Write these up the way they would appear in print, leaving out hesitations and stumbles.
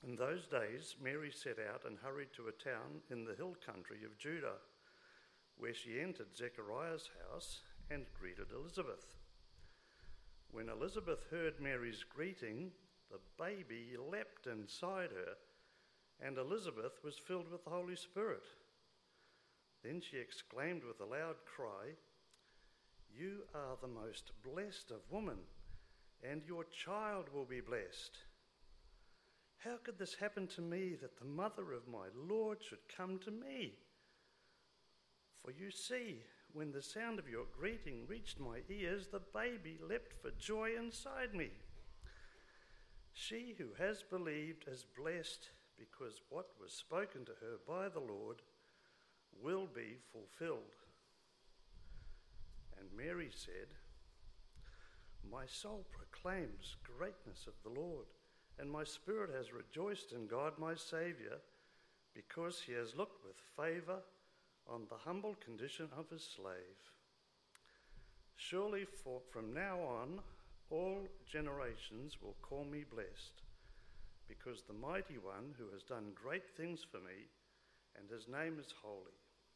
In those days, Mary set out and hurried to a town in the hill country of Judah, where she entered Zechariah's house and greeted Elizabeth. When Elizabeth heard Mary's greeting, the baby leapt inside her, and Elizabeth was filled with the Holy Spirit. Then she exclaimed with a loud cry, "You are the most blessed of women, and your child will be blessed. How could this happen to me, that the mother of my Lord should come to me? For you see, when the sound of your greeting reached my ears, the baby leapt for joy inside me. She who has believed is blessed, because what was spoken to her by the Lord will be fulfilled." And Mary said, "My soul proclaims greatness of the Lord, and my spirit has rejoiced in God my Saviour, because he has looked with favour on the humble condition of his slave. Surely from now on all generations will call me blessed, because the Mighty One who has done great things for me, and his name is holy.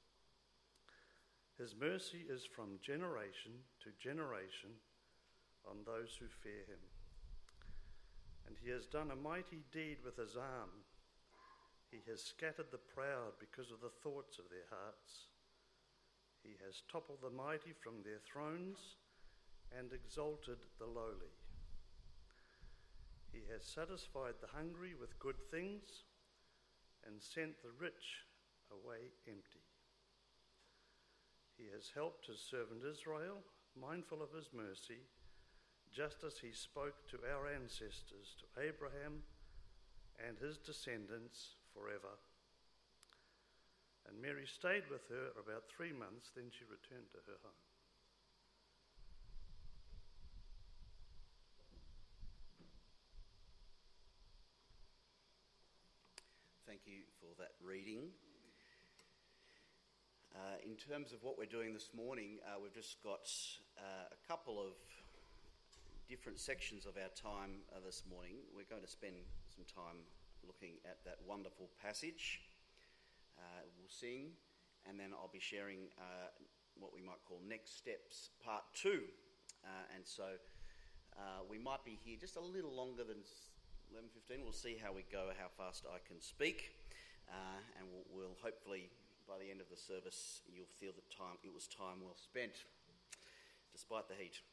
His mercy is from generation to generation on those who fear him. And he has done a mighty deed with his arm. He has scattered the proud because of the thoughts of their hearts. He has toppled the mighty from their thrones and exalted the lowly. He has satisfied the hungry with good things and sent the rich away empty. He has helped his servant Israel, mindful of his mercy, just as he spoke to our ancestors, to Abraham and his descendants forever." And Mary stayed with her about 3 months, then she returned to her home. Thank you for that reading. In terms of what we're doing this morning, we've just got a couple of different sections of our time this morning. We're going to spend some time looking at that wonderful passage. We'll sing, and then I'll be sharing what we might call Next Steps Part 2. And so we might be here just a little longer than 11:15. We'll see how we go, how fast I can speak, and we'll hopefully, by the end of the service, you'll feel that it was time well spent, despite the heat.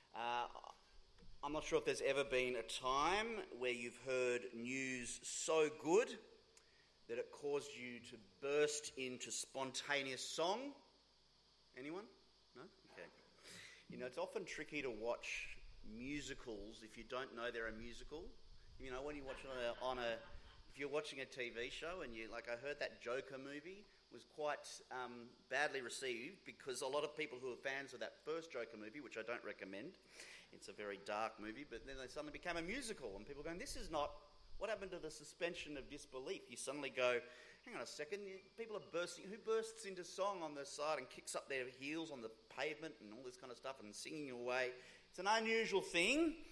I'm not sure if there's ever been a time where you've heard news so good that it caused you to burst into spontaneous song. Anyone? No? Okay. You know, it's often tricky to watch musicals if you don't know they're a musical. You know, when you watch if you're watching a TV show and I heard that Joker movie was quite badly received because a lot of people who are fans of that first Joker movie, which I don't recommend, it's a very dark movie, but then they suddenly became a musical and people are going, this is not, what happened to the suspension of disbelief? You suddenly go, hang on a second, people are bursting, who bursts into song on the side and kicks up their heels on the pavement and all this kind of stuff and singing away? It's an unusual thing.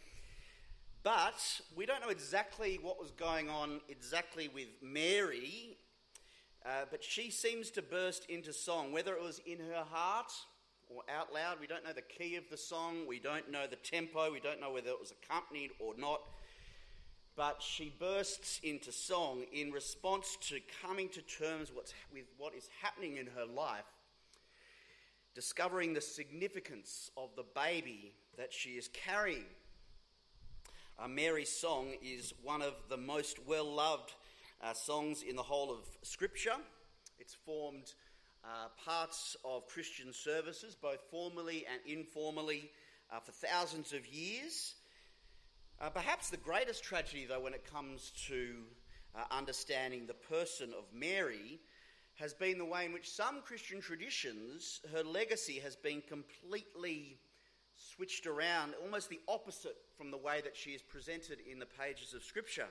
But we don't know exactly what was going on exactly with Mary, but she seems to burst into song, whether it was in her heart or out loud. We don't know the key of the song, we don't know the tempo, we don't know whether it was accompanied or not, but she bursts into song in response to coming to terms with what is happening in her life, discovering the significance of the baby that she is carrying. Mary's song is one of the most well-loved songs in the whole of Scripture. It's formed parts of Christian services, both formally and informally, for thousands of years. Perhaps the greatest tragedy, though, when it comes to understanding the person of Mary, has been the way in which some Christian traditions, her legacy has been completely switched around, almost the opposite from the way that she is presented in the pages of Scripture.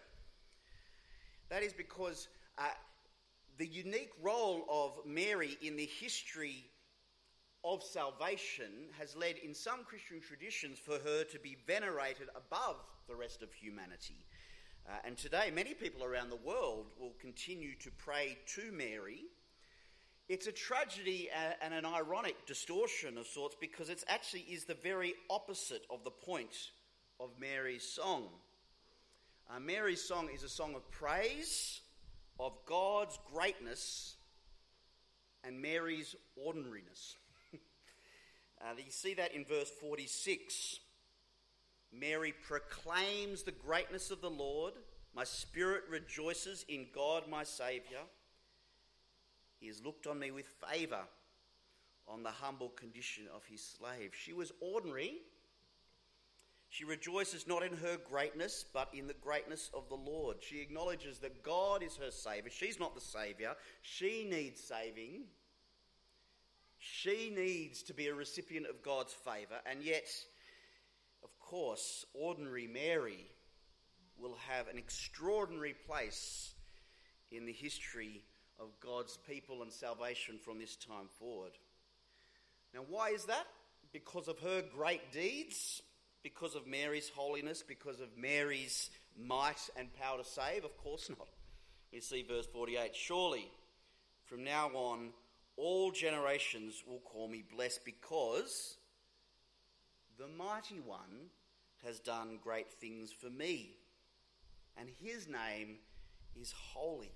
That is because the unique role of Mary in the history of salvation has led in some Christian traditions for her to be venerated above the rest of humanity. And today, many people around the world will continue to pray to Mary. It's a tragedy and an ironic distortion of sorts, because it actually is the very opposite of the point of Mary's song. Mary's song is a song of praise, of God's greatness, and Mary's ordinariness. You see that in verse 46. Mary proclaims the greatness of the Lord. My spirit rejoices in God my Saviour. He has looked on me with favour, on the humble condition of his slave. She was ordinary. She rejoices not in her greatness, but in the greatness of the Lord. She acknowledges that God is her Saviour. She's not the Saviour. She needs saving. She needs to be a recipient of God's favour. And yet, of course, ordinary Mary will have an extraordinary place in the history of God's people and salvation from this time forward. Now, why is that? Because of her great deeds? Because of Mary's holiness? Because of Mary's might and power to save? Of course not. We see verse 48. Surely, from now on, all generations will call me blessed, because the Mighty One has done great things for me, and his name is holy.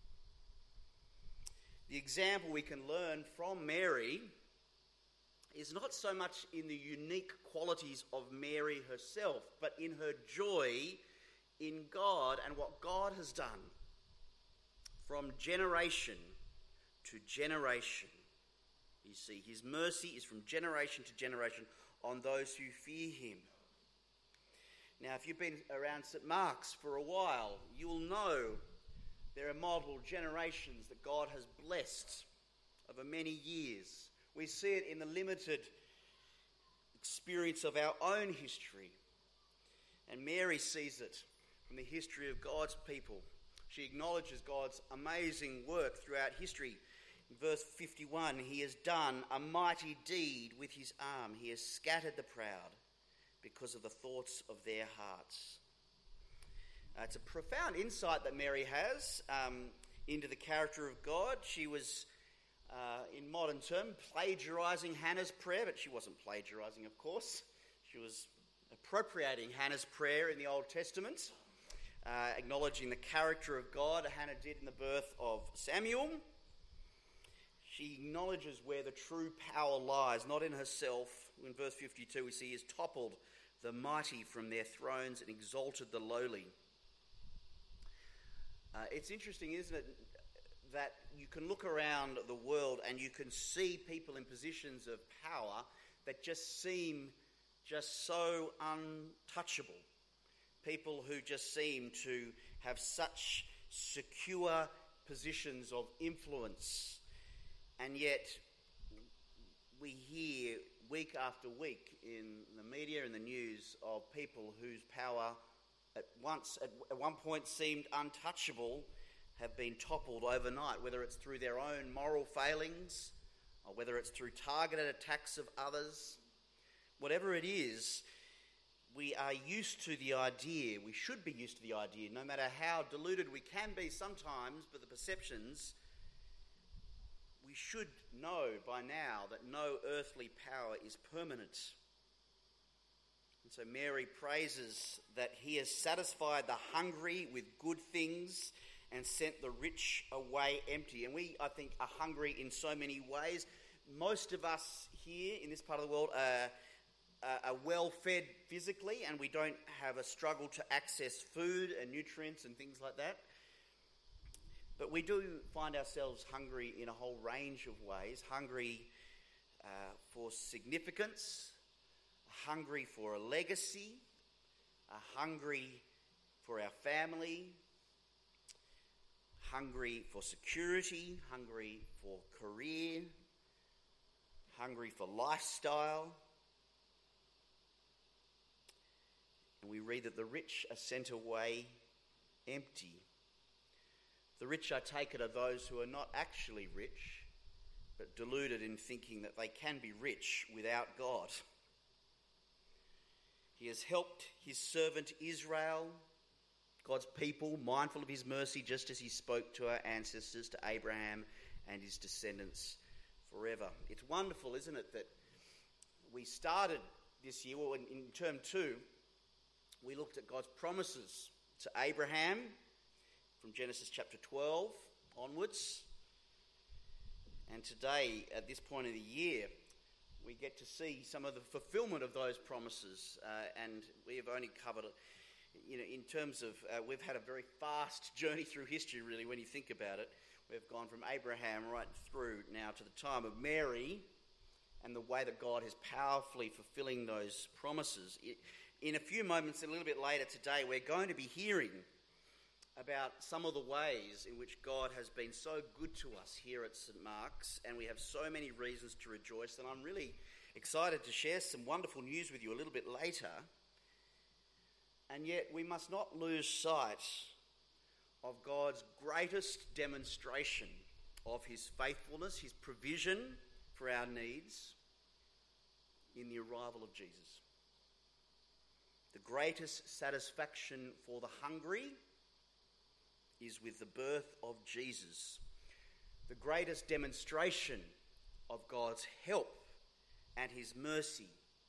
The example we can learn from Mary is not so much in the unique qualities of Mary herself, but in her joy in God and what God has done from generation to generation. You see, his mercy is from generation to generation on those who fear him. Now, if you've been around St. Mark's for a while, you'll know there are multiple generations that God has blessed over many years. We see it in the limited experience of our own history. And Mary sees it from the history of God's people. She acknowledges God's amazing work throughout history. In verse 51, he has done a mighty deed with his arm. He has scattered the proud because of the thoughts of their hearts. It's a profound insight that Mary has into the character of God. She was, in modern terms, plagiarising Hannah's prayer, but she wasn't plagiarising, of course. She was appropriating Hannah's prayer in the Old Testament, acknowledging the character of God Hannah did in the birth of Samuel. She acknowledges where the true power lies, not in herself. In verse 52 we see he has toppled the mighty from their thrones and exalted the lowly. It's interesting, isn't it, that you can look around the world and you can see people in positions of power that just seem just so untouchable. People who just seem to have such secure positions of influence. And yet we hear week after week in the media and the news of people whose power at one point seemed untouchable have been toppled overnight, whether it's through their own moral failings or whether it's through targeted attacks of others. Whatever it is, we are used to the idea, we should be used to the idea, no matter how deluded we can be sometimes, but the perceptions, we should know by now that no earthly power is permanent. And so Mary praises that he has satisfied the hungry with good things and sent the rich away empty. And we, I think, are hungry in so many ways. Most of us here in this part of the world are well-fed physically, and we don't have a struggle to access food and nutrients and things like that. But we do find ourselves hungry in a whole range of ways. Hungry for significance, hungry for a legacy, hungry for our family, hungry for security, hungry for career, hungry for lifestyle. And we read that the rich are sent away empty. The rich, I take it, are those who are not actually rich, but deluded in thinking that they can be rich without God. He has helped his servant Israel. God's people, mindful of his mercy, just as he spoke to our ancestors, to Abraham and his descendants forever. It's wonderful, isn't it, that we started this year, well, in term 2, we looked at God's promises to Abraham from Genesis chapter 12 onwards. And today, at this point of the year, we get to see some of the fulfillment of those promises. And we have only covered, in terms of, we've had a very fast journey through history, really, when you think about it. We've gone from Abraham right through now to the time of Mary and the way that God is powerfully fulfilling those promises. In a few moments, a little bit later today, we're going to be hearing about some of the ways in which God has been so good to us here at St Mark's, and we have so many reasons to rejoice, and I'm really excited to share some wonderful news with you a little bit later. And yet we must not lose sight of God's greatest demonstration of his faithfulness, his provision for our needs in the arrival of Jesus. The greatest satisfaction for the hungry is with the birth of Jesus. The greatest demonstration of God's help and his mercy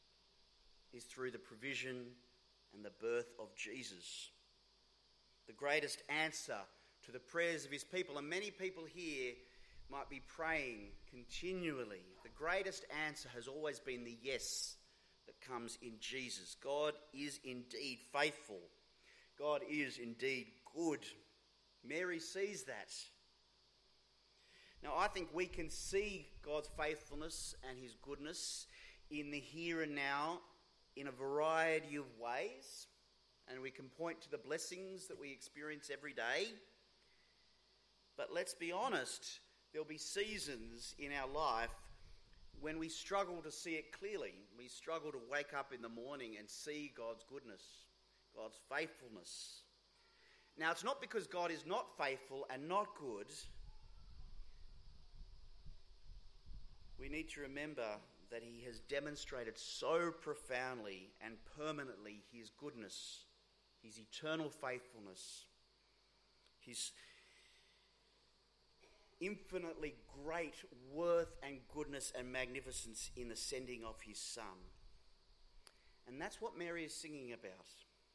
is through the provision and the birth of Jesus. The greatest answer to the prayers of his people, and many people here might be praying continually. The greatest answer has always been the yes that comes in Jesus. God is indeed faithful. God is indeed good. Mary sees that. Now, I think we can see God's faithfulness and his goodness in the here and now in a variety of ways, and we can point to the blessings that we experience every day. But let's be honest, there'll be seasons in our life when we struggle to see it clearly. We struggle to wake up in the morning and see God's goodness, God's faithfulness. Now, it's not because God is not faithful and not good. We need to remember that he has demonstrated so profoundly and permanently his goodness, his eternal faithfulness, his infinitely great worth and goodness and magnificence in the sending of his Son. And that's what Mary is singing about.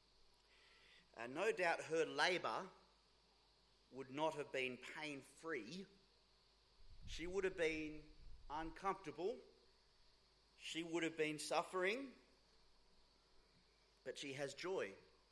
No doubt her labour would not have been pain-free. She would have been uncomfortable. She would have been suffering. But she has joy.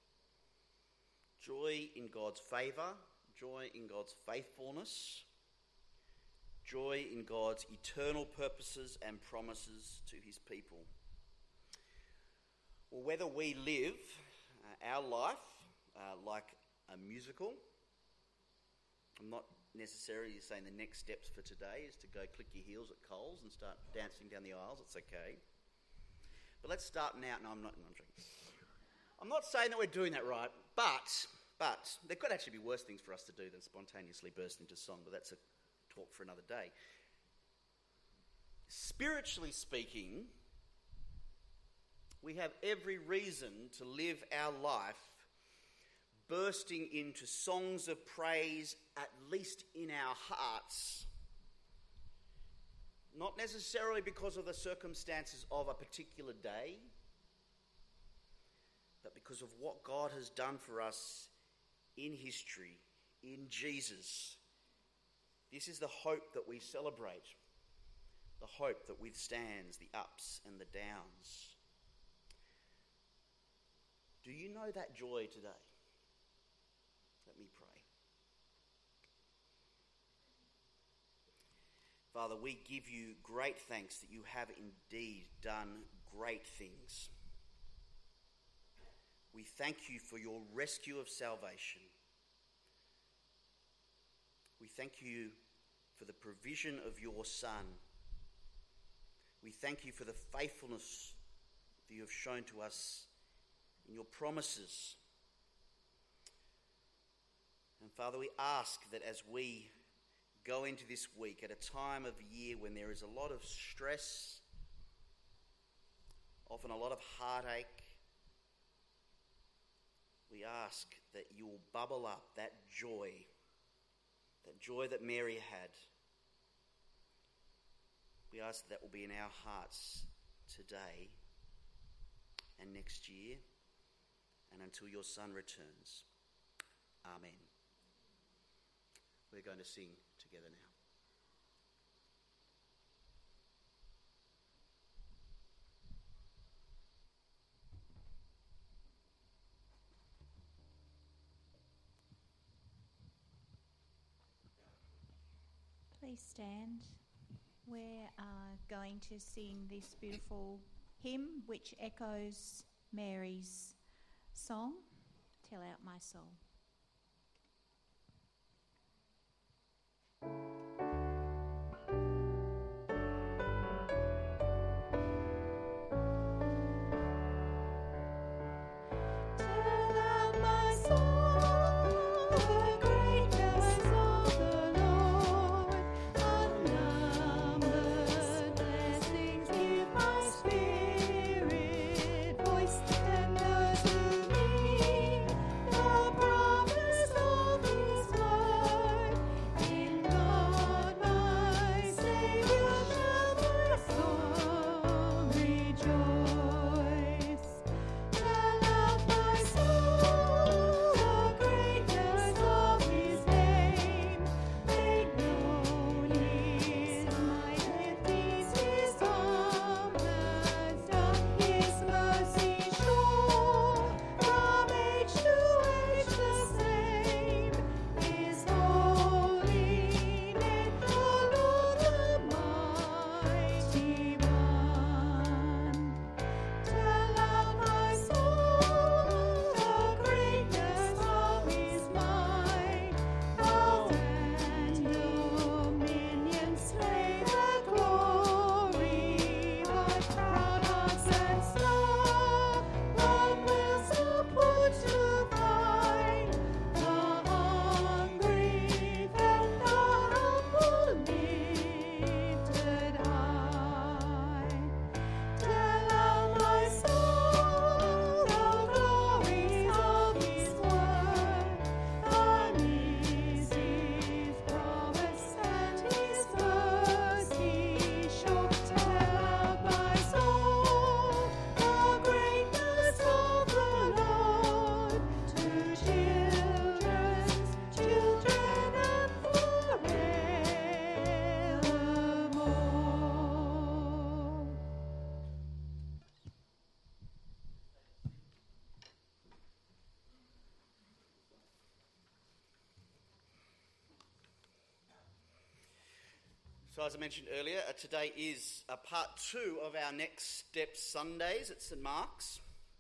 Joy in God's favour. Joy in God's faithfulness. Joy in God's eternal purposes and promises to his people. Well, whether we live our life like a musical, I'm not necessarily saying the next steps for today is to go click your heels at Coles and start dancing down the aisles. It's okay. But let's start now. No, I'm not joking. I'm not saying that we're doing that right, but there could actually be worse things for us to do than spontaneously burst into song, but that's a talk for another day. Spiritually speaking, we have every reason to live our life bursting into songs of praise, at least in our hearts. Not necessarily because of the circumstances of a particular day, but because of what God has done for us in history, in Jesus. This is the hope that we celebrate, the hope that withstands the ups and the downs. Do you know that joy today? Let me pray. Father, we give you great thanks that you have indeed done great things. We thank you for your rescue of salvation. We thank you for the provision of your Son. We thank you for the faithfulness that you have shown to us in your promises. And Father, we ask that as we go into this week at a time of year when there is a lot of stress, often a lot of heartache, we ask that you will bubble up that joy that Mary had. We ask that will be in our hearts today and next year and until your Son returns. Amen. We're going to sing together now. Please stand. We are going to sing this beautiful hymn which echoes Mary's song, Tell Out My Soul. So as I mentioned earlier, today is part 2 of our Next Steps Sundays at St Mark's.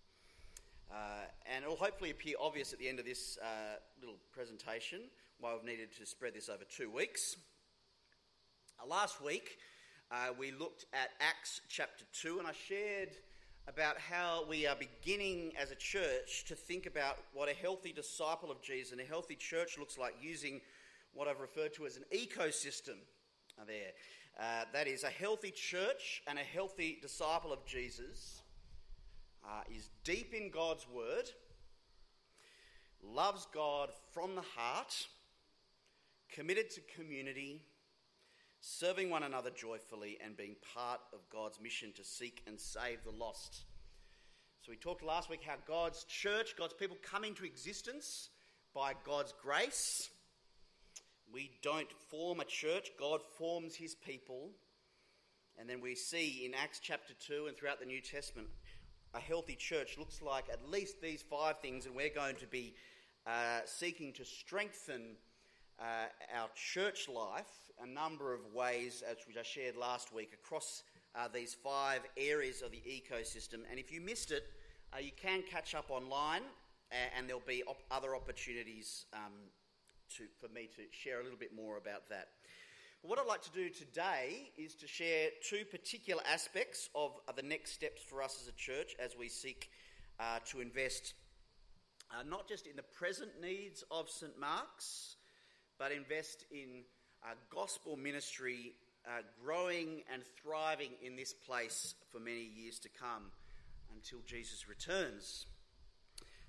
And it will hopefully appear obvious at the end of this little presentation why we've needed to spread this over 2 weeks. Last week we looked at Acts chapter 2, and I shared about how we are beginning as a church to think about what a healthy disciple of Jesus and a healthy church looks like, using what I've referred to as an ecosystem there. That is, a healthy church and a healthy disciple of Jesus is deep in God's word, loves God from the heart, committed to community, serving one another joyfully, and being part of God's mission to seek and save the lost. So we talked last week how God's church, God's people come into existence by God's grace. We don't form a church, God forms his people. And then we see in Acts chapter 2 and throughout the New Testament, a healthy church looks like at least these 5 things, and we're going to be seeking to strengthen our church life a number of ways, as which I shared last week, across these 5 areas of the ecosystem. And if you missed it, you can catch up online, and there'll be other opportunities for me to share a little bit more about that. But what I'd like to do today is to share 2 particular aspects of the next steps for us as a church as we seek to invest not just in the present needs of St Mark's, but invest in gospel ministry growing and thriving in this place for many years to come until Jesus returns.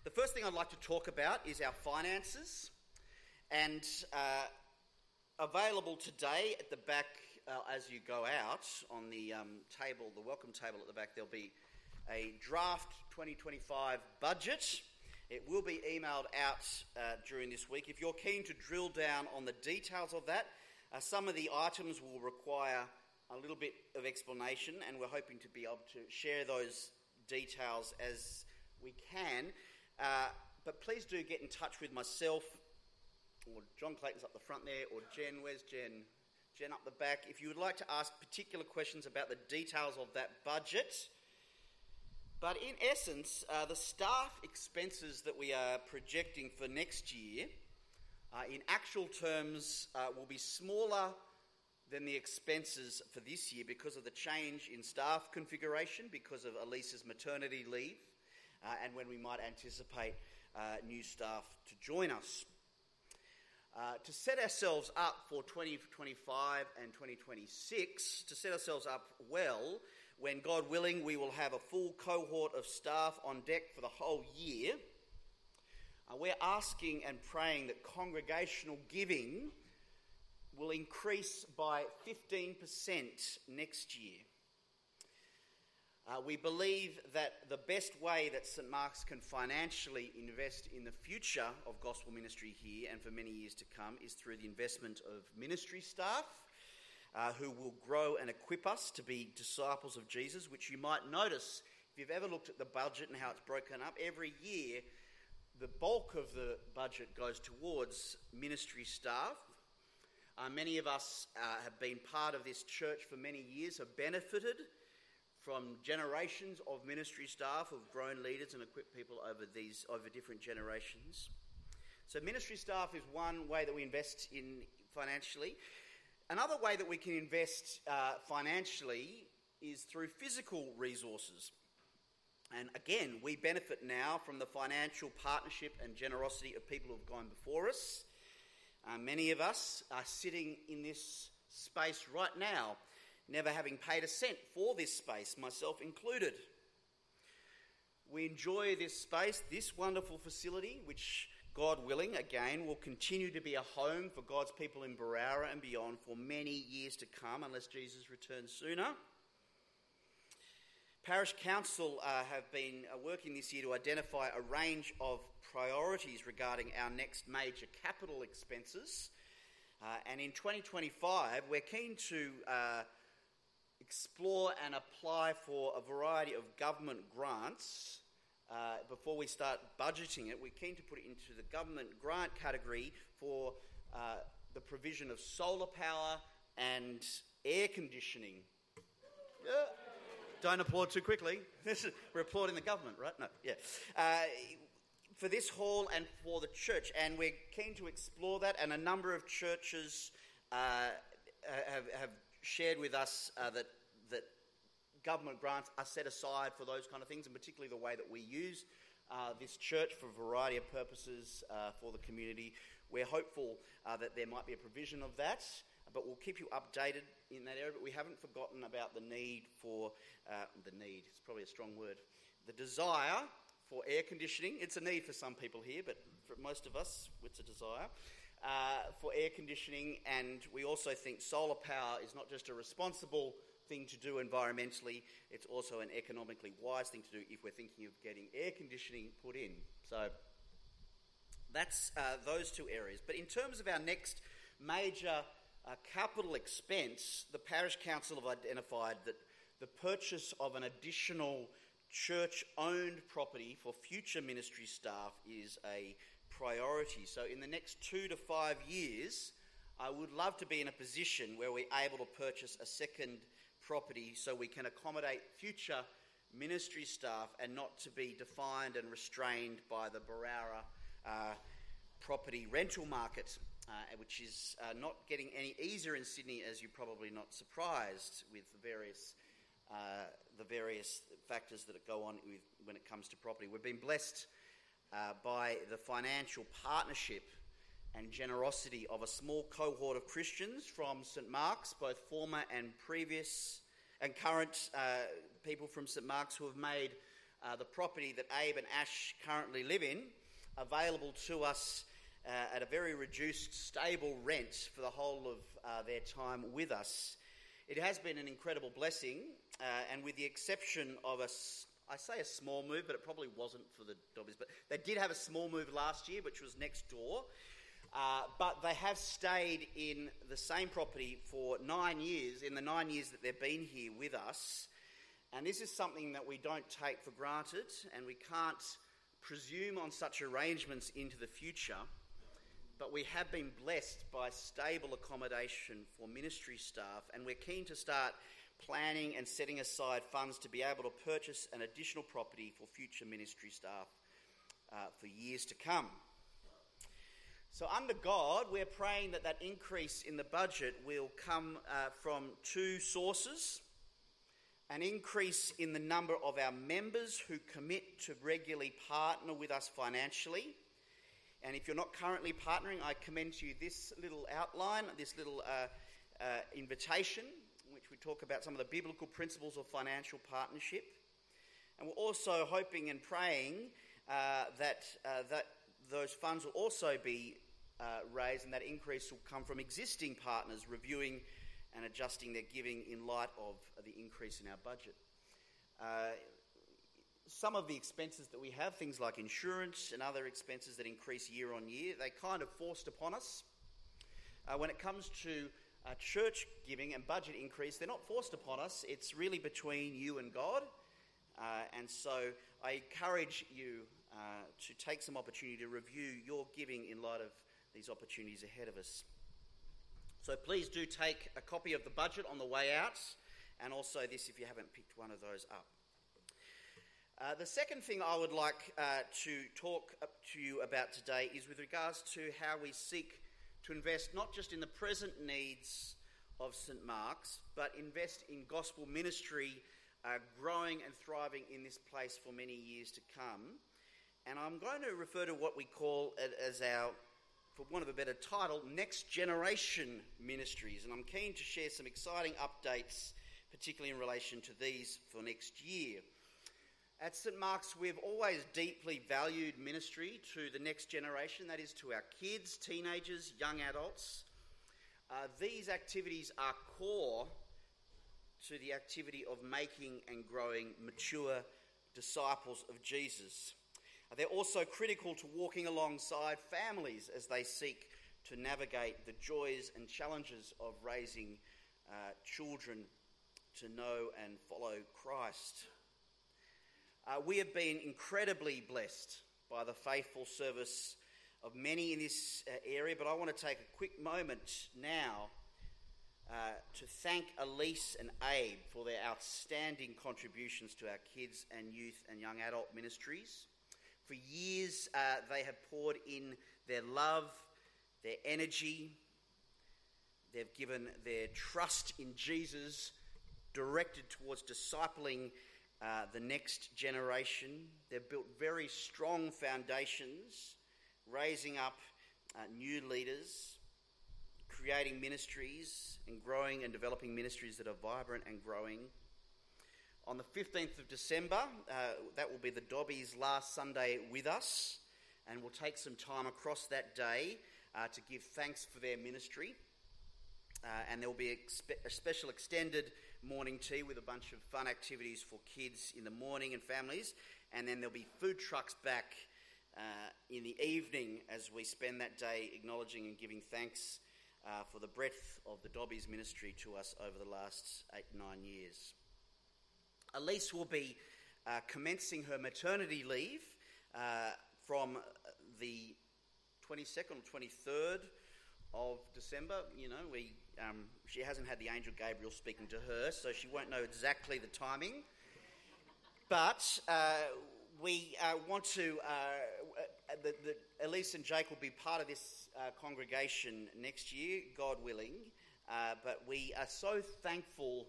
The first thing I'd like to talk about is our finances. And available today at the back as you go out on the table, the welcome table at the back, there'll be a draft 2025 budget. It will be emailed out during this week. If you're keen to drill down on the details of that, some of the items will require a little bit of explanation, and we're hoping to be able to share those details as we can. But please do get in touch with myself, or John Clayton's up the front there, or Jen. Where's Jen? Jen up the back. If you would like to ask particular questions about the details of that budget. But in essence, the staff expenses that we are projecting for next year, in actual terms, will be smaller than the expenses for this year because of the change in staff configuration, because of Elisa's maternity leave, and when we might anticipate new staff to join us. To set ourselves up for 2025 and 2026, to set ourselves up well, when God willing we will have a full cohort of staff on deck for the whole year, we're asking and praying that congregational giving will increase by 15% next year. We believe that the best way that St Mark's can financially invest in the future of gospel ministry here and for many years to come is through the investment of ministry staff who will grow and equip us to be disciples of Jesus, which you might notice if you've ever looked at the budget and how it's broken up. Every year, the bulk of the budget goes towards ministry staff. Many of us have been part of this church for many years, have benefited from generations of ministry staff who have grown leaders and equipped people over different generations. So ministry staff is one way that we invest in financially. Another way that we can invest financially is through physical resources. And again, we benefit now from the financial partnership and generosity of people who have gone before us. Many of us are sitting in this space right now, never having paid a cent for this space, myself included. We enjoy this space, this wonderful facility, which, God willing, again, will continue to be a home for God's people in Barara and beyond for many years to come, unless Jesus returns sooner. Parish Council have been working this year to identify a range of priorities regarding our next major capital expenses. And in 2025, we're keen to explore and apply for a variety of government grants. Before we start budgeting it, we're keen to put it into the government grant category for the provision of solar power and air conditioning. Don't applaud too quickly. We're applauding the government, right? No, yeah. For this hall and for the church, and we're keen to explore that, and a number of churches have shared with us that government grants are set aside for those kind of things, and particularly the way that we use this church for a variety of purposes for the community. We're hopeful that there might be a provision of that, but we'll keep you updated in that area. But we haven't forgotten about the need for, it's probably a strong word, the desire for air conditioning. It's a need for some people here, but for most of us, it's a desire for air conditioning. And we also think solar power is not just a responsible thing to do environmentally, it's also an economically wise thing to do if we're thinking of getting air conditioning put in. So that's those two areas. But in terms of our next major capital expense, the Parish Council have identified that the purchase of an additional church-owned property for future ministry staff is a priority. So in the next 2 to 5 years, I would love to be in a position where we're able to purchase a second property so we can accommodate future ministry staff and not to be defined and restrained by the Barara property rental market, which is not getting any easier in Sydney, as you're probably not surprised with the various factors that go on when it comes to property. We've been blessed by the financial partnership and generosity of a small cohort of Christians from St Mark's, both former and previous and current people from St Mark's, who have made the property that Abe and Ash currently live in available to us at a very reduced, stable rent for the whole of their time with us. It has been an incredible blessing, and with the exception of I say a small move, but it probably wasn't for the Dobbies, but they did have a small move last year, which was next door. But they have stayed in the same property for 9 years, in the 9 years that they've been here with us. And this is something that we don't take for granted, and we can't presume on such arrangements into the future. But we have been blessed by stable accommodation for ministry staff, and we're keen to start planning and setting aside funds to be able to purchase an additional property for future ministry staff for years to come. So under God, we're praying that increase in the budget will come from two sources: an increase in the number of our members who commit to regularly partner with us financially. And if you're not currently partnering, I commend to you this little outline, this little invitation, in which we talk about some of the biblical principles of financial partnership. And we're also hoping and praying that those funds will also be raised, and that increase will come from existing partners reviewing and adjusting their giving in light of the increase in our budget. Some of the expenses that we have, things like insurance and other expenses that increase year on year, they kind of forced upon us. When it comes to church giving and budget increase, they're not forced upon us. It's really between you and God. And so I encourage you to take some opportunity to review your giving in light of these opportunities ahead of us. So please do take a copy of the budget on the way out, and also this if you haven't picked one of those up. The second thing I would like to talk to you about today is with regards to how we seek to invest not just in the present needs of St Mark's, but invest in gospel ministry, growing and thriving in this place for many years to come. And I'm going to refer to what we call it as our, for want of a better title, Next Generation Ministries. And I'm keen to share some exciting updates, particularly in relation to these for next year. At St Mark's, we've always deeply valued ministry to the next generation, that is to our kids, teenagers, young adults. These activities are core to the activity of making and growing mature disciples of Jesus. They're also critical to walking alongside families as they seek to navigate the joys and challenges of raising children to know and follow Christ. We have been incredibly blessed by the faithful service of many in this area, but I want to take a quick moment now to thank Elise and Abe for their outstanding contributions to our kids and youth and young adult ministries. For years, they have poured in their love, their energy. They've given their trust in Jesus, directed towards discipling the next generation. They've built very strong foundations, raising up new leaders, creating ministries and growing and developing ministries that are vibrant and growing. On the 15th of December, that will be the Dobbies' last Sunday with us, and we'll take some time across that day to give thanks for their ministry. And there will be a special extended morning tea with a bunch of fun activities for kids in the morning and families, and then there'll be food trucks back in the evening as we spend that day acknowledging and giving thanks for the breadth of the Dobbies ministry to us over the last 8-9 years. Elise will be commencing her maternity leave from the 22nd or 23rd of December. You know, she hasn't had the angel Gabriel speaking to her, so she won't know exactly the timing. But we want to, Elise and Jake will be part of this congregation next year, God willing. But we are so thankful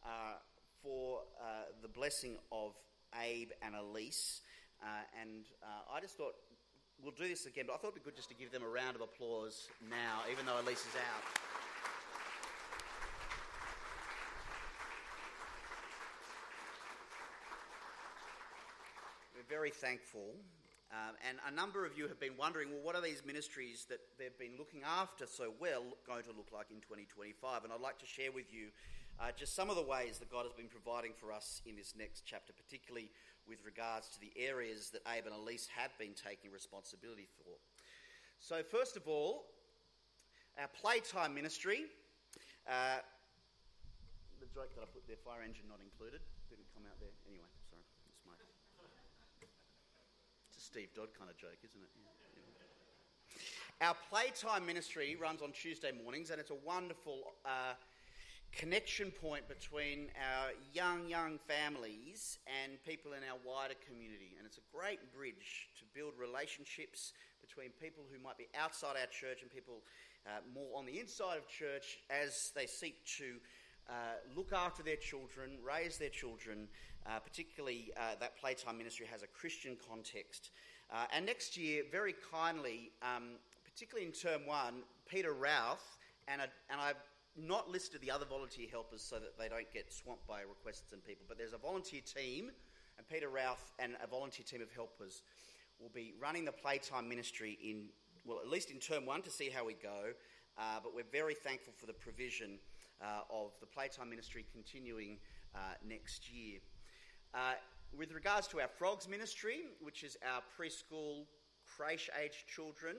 for the blessing of Abe and Elise. And I just thought, we'll do this again, but I thought it'd be good just to give them a round of applause now, even though Elise is out. we're very thankful. And a number of you have been wondering, well, what are these ministries that they've been looking after so well going to look like in 2025? And I'd like to share with you just some of the ways that God has been providing for us in this next chapter, particularly with regards to the areas that Abe and Elise have been taking responsibility for. So first of all, our playtime ministry. The joke that I put there, fire engine not included, didn't come out there. Anyway, sorry, it's my... It's a Steve Dodd kind of joke, isn't it? Yeah. Our playtime ministry runs on Tuesday mornings, and it's a wonderful connection point between our young families and people in our wider community. And it's a great bridge to build relationships between people who might be outside our church and people more on the inside of church as they seek to look after their children, raise their children. Particularly that playtime ministry has a Christian context. And next year, very kindly, particularly in term 1, Peter Routh, and I've not listed the other volunteer helpers so that they don't get swamped by requests and people, but there's a volunteer team, and Peter Routh and a volunteer team of helpers will be running the playtime ministry at least in term 1 to see how we go, but we're very thankful for the provision of the playtime ministry continuing next year. With regards to our frogs ministry, which is our preschool creche-aged children,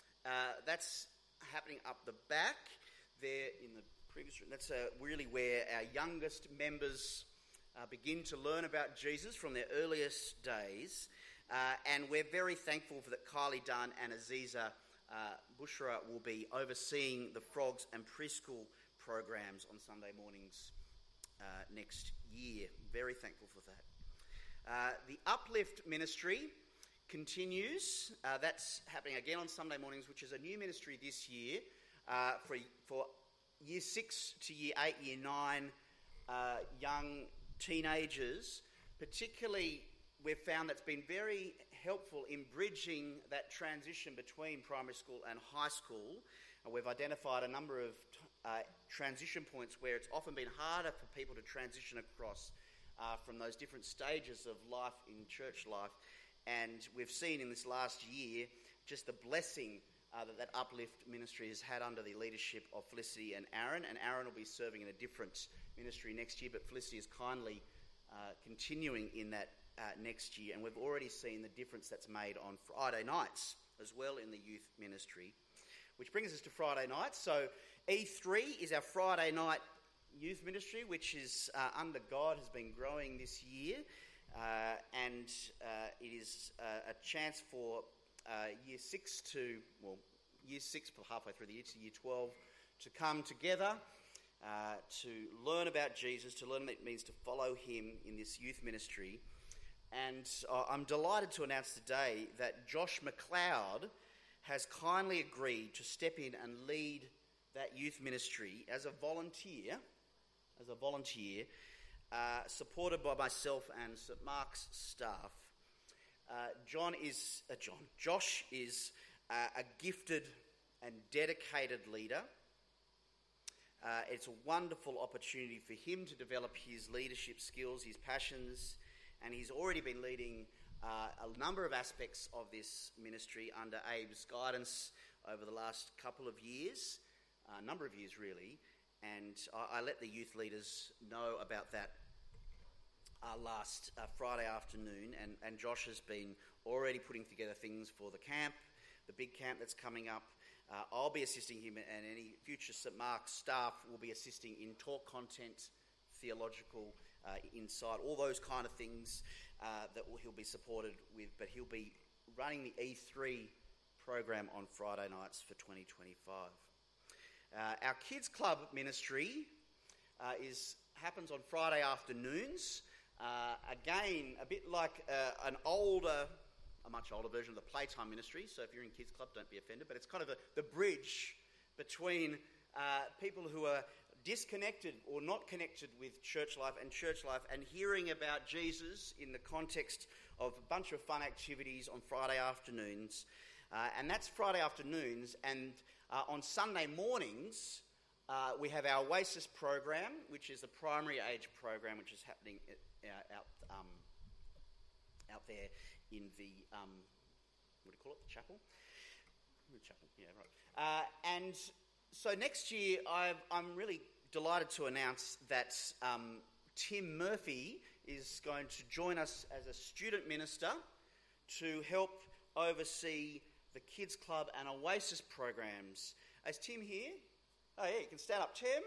that's happening up the back there in the previous room. That's really where our youngest members begin to learn about Jesus from their earliest days. And we're very thankful for that Kylie Dunn and Aziza Bushra will be overseeing the frogs and preschool programs on Sunday mornings next year. Very thankful for that. The Uplift ministry continues. That's happening again on Sunday mornings, which is a new ministry this year for year 6 to year 8, year 9 young teenagers. Particularly, we've found that's been very helpful in bridging that transition between primary school and high school. And we've identified a number of transition points where it's often been harder for people to transition across from those different stages of life in church life. And we've seen in this last year just the blessing that Uplift ministry has had under the leadership of Felicity and Aaron. And Aaron will be serving in a different ministry next year, but Felicity is kindly continuing in that next year. And we've already seen the difference that's made on Friday nights as well in the youth ministry. Which brings us to Friday nights. So E3 is our Friday night youth ministry, which is under God, has been growing this year. And it is a chance for year 6 for halfway through the year to year 12 to come together to learn about Jesus, to learn what it means to follow him in this youth ministry. And I'm delighted to announce today that Josh McLeod has kindly agreed to step in and lead that youth ministry as a volunteer, supported by myself and St Mark's staff. Josh is a gifted and dedicated leader. It's a wonderful opportunity for him to develop his leadership skills, his passions, and he's already been leading a number of aspects of this ministry under Abe's guidance over the last couple of years, a number of years really, and I let the youth leaders know about that last Friday afternoon, and Josh has been already putting together things for the camp, the big camp that's coming up. I'll be assisting him, and any future St Mark's staff will be assisting in talk content, theological insight, all those kind of things that he'll be supported with, but he'll be running the E3 program on Friday nights for 2025. Our Kids Club ministry happens on Friday afternoons. Again, a bit like a much older version of the Playtime ministry, so if you're in Kids Club, don't be offended, but it's kind of the bridge between people who are disconnected or not connected with church life and hearing about Jesus in the context of a bunch of fun activities on Friday afternoons. And that's Friday afternoons, and on Sunday mornings we have our Oasis program, which is the primary age program, which is happening out there in the, what do you call it, the chapel? The chapel, yeah, right. And so next year, I'm really delighted to announce that Tim Murphy is going to join us as a student minister to help oversee the Kids Club and Oasis programs. Is Tim here? Oh yeah, you can stand up, Tim.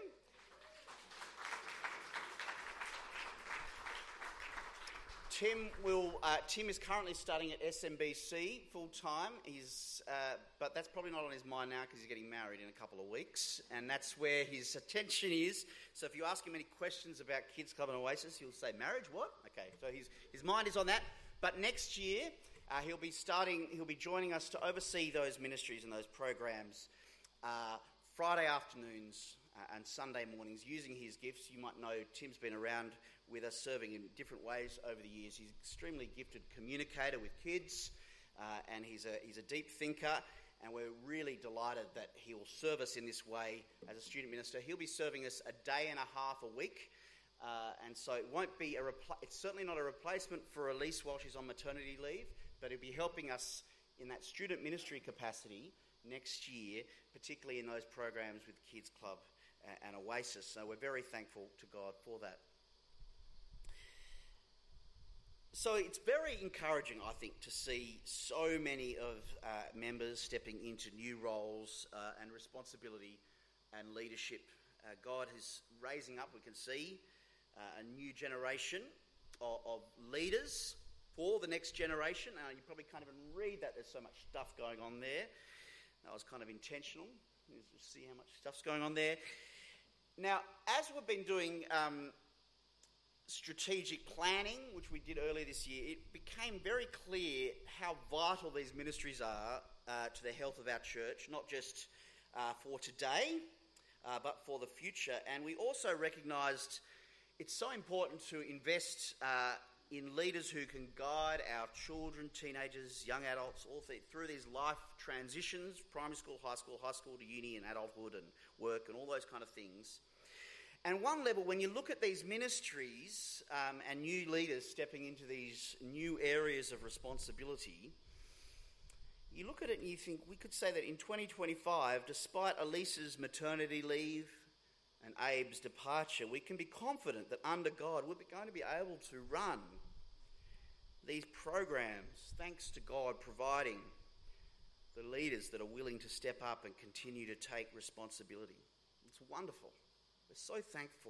Tim is currently studying at SMBC full time. But that's probably not on his mind now because he's getting married in a couple of weeks, and that's where his attention is. So if you ask him any questions about Kids Club and Oasis, he'll say, "Marriage? What?" Okay, so his mind is on that. But next year, he'll be joining us to oversee those ministries and those programs Friday afternoons and Sunday mornings, using his gifts. You might know Tim's been around with us serving in different ways over the years. He's an extremely gifted communicator with kids, and he's a deep thinker, and we're really delighted that he will serve us in this way as a student minister. He'll be serving us a day and a half a week, and so it won't be it's certainly not a replacement for Elise while she's on maternity leave, but he'll be helping us in that student ministry capacity next year, particularly in those programs with Kids Club and Oasis. So we're very thankful to God for that. So it's very encouraging, I think, to see so many of members stepping into new roles and responsibility and leadership. God is raising up, we can see, a new generation of leaders for the next generation. You probably can't even read that. There's so much stuff going on there. That was kind of intentional. You see how much stuff's going on there. Now, as we've been doing strategic planning, which we did earlier this year, it became very clear how vital these ministries are to the health of our church, not just for today, but for the future. And we also recognised it's so important to invest in leaders who can guide our children, teenagers, young adults, all through these life transitions, primary school to uni and adulthood and work and all those kind of things. And one level, when you look at these ministries and new leaders stepping into these new areas of responsibility, you look at it and you think, we could say that in 2025, despite Elisa's maternity leave and Abe's departure, we can be confident that under God, we're going to be able to run these programs, thanks to God providing the leaders that are willing to step up and continue to take responsibility. It's wonderful. We're so thankful.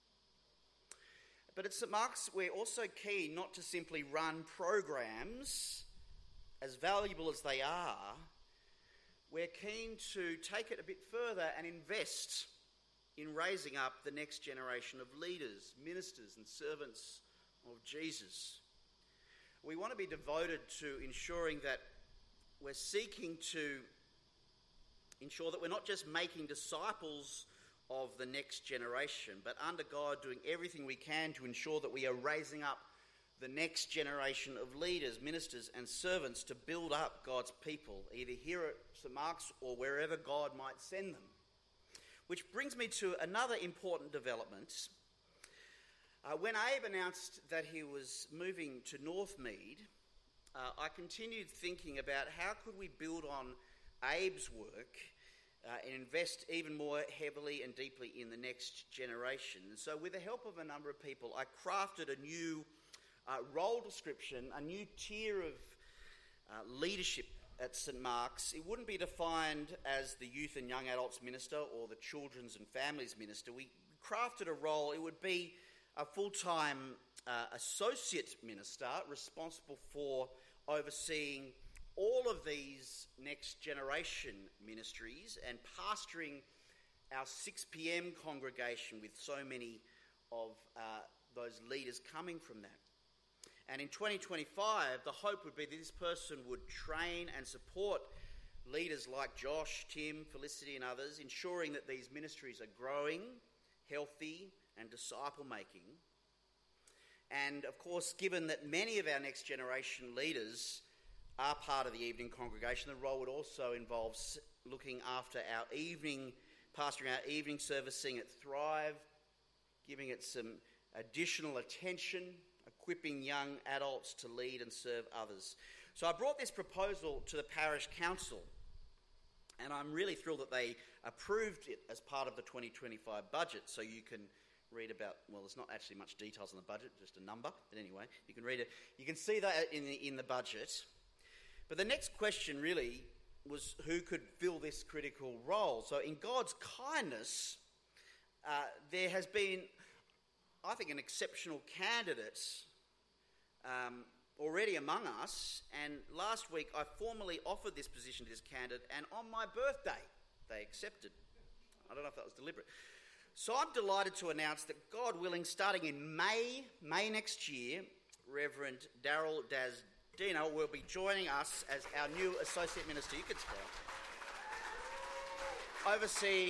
But at St Mark's, we're also keen not to simply run programs, as valuable as they are. We're keen to take it a bit further and invest in raising up the next generation of leaders, ministers and servants of Jesus. We want to be devoted to ensuring that we're seeking to ensure that we're not just making disciples of the next generation, but under God doing everything we can to ensure that we are raising up the next generation of leaders, ministers and servants to build up God's people, either here at St Mark's or wherever God might send them. Which brings me to another important development. When Abe announced that he was moving to Northmead, I continued thinking about how could we build on Abe's work and invest even more heavily and deeply in the next generation. And so with the help of a number of people, I crafted a new role description, a new tier of leadership at St Mark's. It wouldn't be defined as the youth and young adults minister or the children's and families minister. We crafted a role. It would be a full-time associate minister responsible for overseeing all of these next generation ministries and pastoring our 6 p.m. congregation with so many of those leaders coming from that. And in 2025, the hope would be that this person would train and support leaders like Josh, Tim, Felicity and others, ensuring that these ministries are growing, healthy and disciple-making. And of course, given that many of our next generation leaders are part of the evening congregation, the role would also involve looking after our evening, pastoring our evening service, seeing it thrive, giving it some additional attention, equipping young adults to lead and serve others. So I brought this proposal to the parish council, and I'm really thrilled that they approved it as part of the 2025 budget. So you can read about, well, there's not actually much details on the budget, just a number, but anyway, you can read it. You can see that in the budget. But the next question really was who could fill this critical role. So in God's kindness, there has been, I think, an exceptional candidate already among us, and last week I formally offered this position to this candidate, and on my birthday they accepted. I don't know if that was deliberate. So I'm delighted to announce that, God willing, starting in May next year, Reverend Daryl Dino will be joining us as our new Associate Minister. You can stand. Overseeing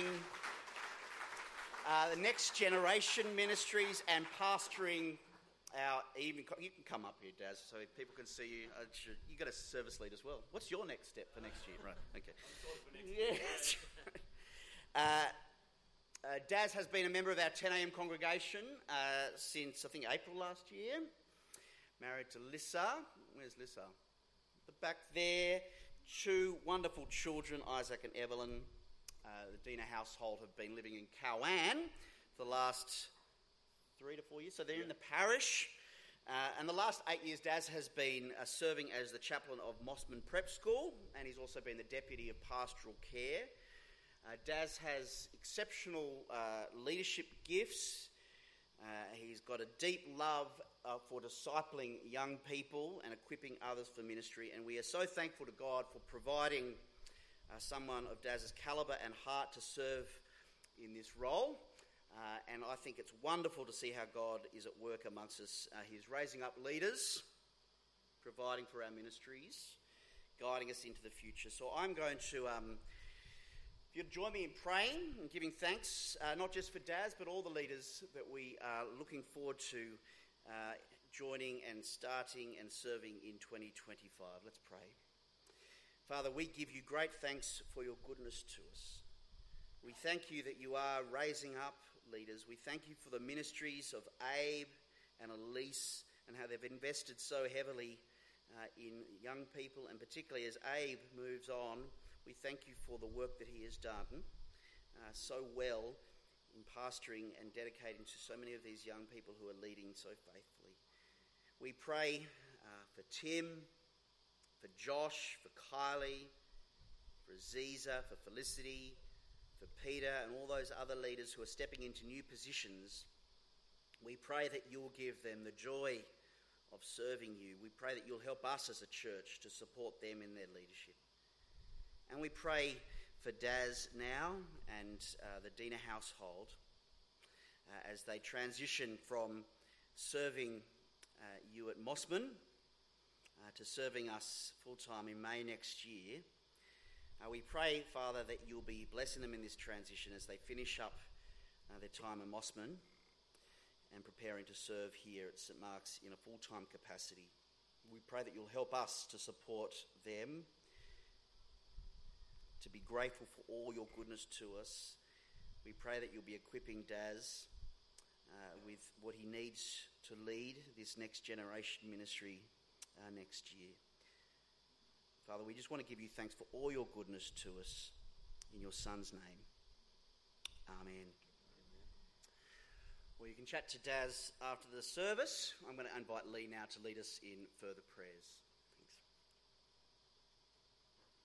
the next generation ministries and pastoring our evening. You can come up here, Daz, so people can see you. You've got a service lead as well. What's your next step for next year? Right, okay. Daz has been a member of our 10 a.m. congregation since, I think, April last year. Married to Lissa. Where's Lissa? The back there. 2 wonderful children, Isaac and Evelyn. The Dina household have been living in Cowan for the last 3 to 4 years, so they're in the parish. And the last 8 years, Daz has been serving as the chaplain of Mossman Prep School, and he's also been the deputy of pastoral care. Daz has exceptional leadership gifts. He's got a deep love for discipling young people and equipping others for ministry, and we are so thankful to God for providing someone of Daz's calibre and heart to serve in this role. And I think it's wonderful to see how God is at work amongst us. He's raising up leaders, providing for our ministries, guiding us into the future. So I'm going to, if you'd join me in praying and giving thanks, not just for Daz, but all the leaders that we are looking forward to joining and starting and serving in 2025. Let's pray. Father, we give you great thanks for your goodness to us. We thank you that you are raising up leaders. We thank you for the ministries of Abe and Elise and how they've invested so heavily in young people, and particularly as Abe moves on, we thank you for the work that he has done so well in pastoring and dedicating to so many of these young people who are leading so faithfully. We pray for Tim, for Josh, for Kylie, for Aziza, for Felicity, for Peter and all those other leaders who are stepping into new positions. We pray that you'll give them the joy of serving you. We pray that you'll help us as a church to support them in their leadership. And we pray for Daz now and the Dina household as they transition from serving you at Mossman to serving us full-time in May next year. We pray, Father, that you'll be blessing them in this transition as they finish up their time in Mossman and preparing to serve here at St Mark's in a full-time capacity. We pray that you'll help us to support them, to be grateful for all your goodness to us. We pray that you'll be equipping Daz with what he needs to lead this next generation ministry next year. Father, we just want to give you thanks for all your goodness to us. In your Son's name. Amen. Well, you can chat to Daz after the service. I'm going to invite Lee now to lead us in further prayers.